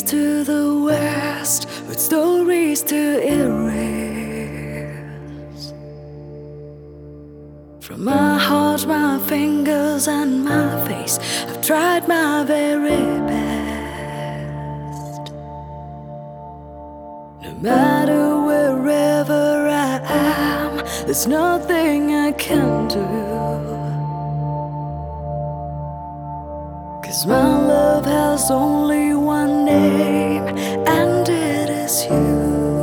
east to the west, with stories to erase. From my heart, my fingers, and my face, I've tried my very best. No matter wherever I am, there's nothing I can do. 'Cause my love has only one name, and it is you.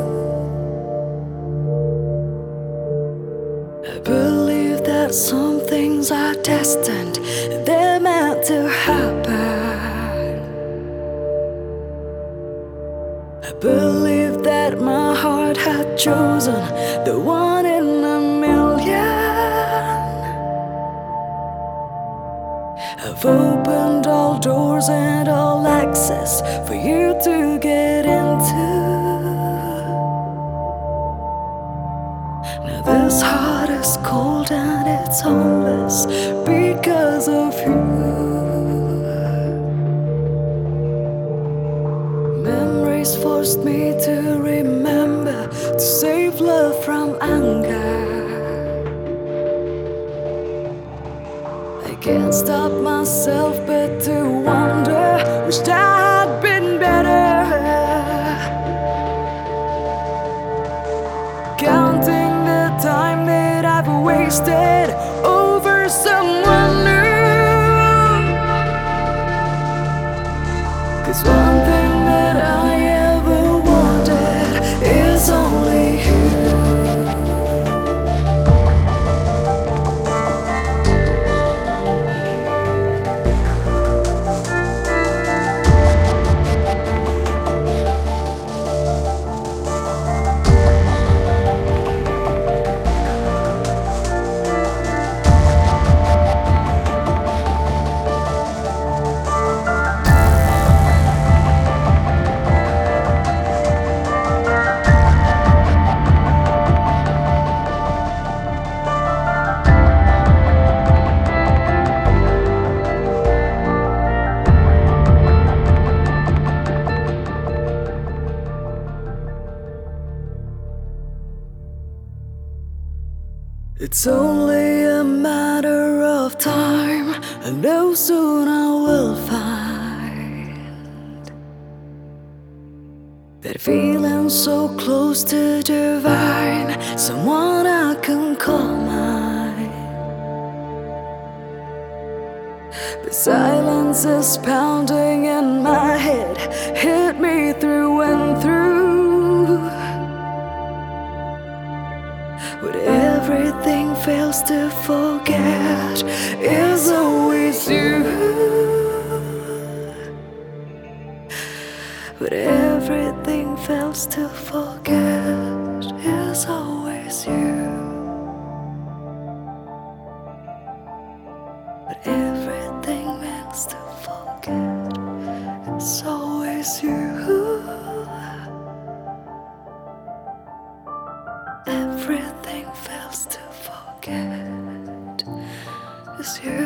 I believe that some things are destined, they're meant to happen. I believe that my heart had chosen the one in a million. I've opened all doors and all access for you to get into. Now this heart is cold and it's homeless because of you. Memories forced me to remember, to save love from anger. I can't stop myself but to wonder, wished I had been better. Counting the time that I've wasted over someone new. 'Cause one thing that I ever wanted is only you. It's only a matter of time, I know soon I will find that feeling so close to divine, someone I can call mine. But silence is pounding in my head, hit me through and through. But everything fails to forget is always you. But everything fails to forget is always you. But everything fails to forget is always you. Everything fails to forget is you.